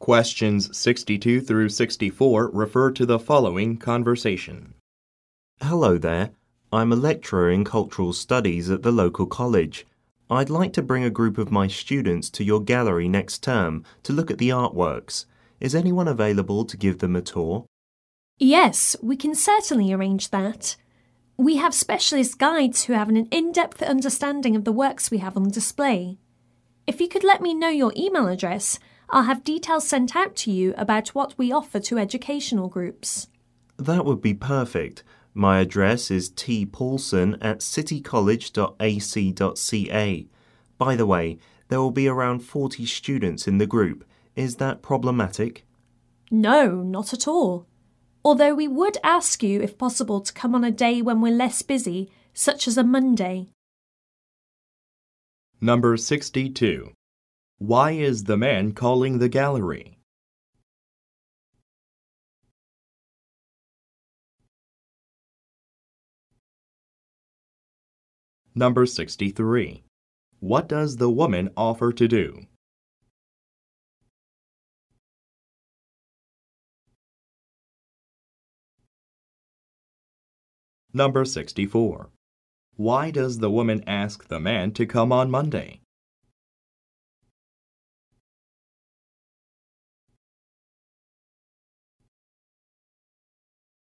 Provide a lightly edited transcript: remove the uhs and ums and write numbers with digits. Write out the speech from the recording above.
Questions 62 through 64 refer to the following conversation. Hello there. I'm a lecturer in cultural studies at the local college. I'd like to bring a group of my students to your gallery next term to look at the artworks. Is anyone available to give them a tour? Yes, we can certainly arrange that. We have specialist guides who have an in-depth understanding of the works we have on display. If you could let me know your email address, I'll have details sent out to you about what we offer to educational groups. That would be perfect. My address is tpaulson@citycollege.ac.ca. By the way, there will be around 40 students in the group. Is that problematic? No, not at all. Although we would ask you, if possible, to come on a day when we're less busy, such as a Monday. Number 62. Why is the man calling the gallery? Number 63. What does the woman offer to do? Number 64. Why does the woman ask the man to come on Monday?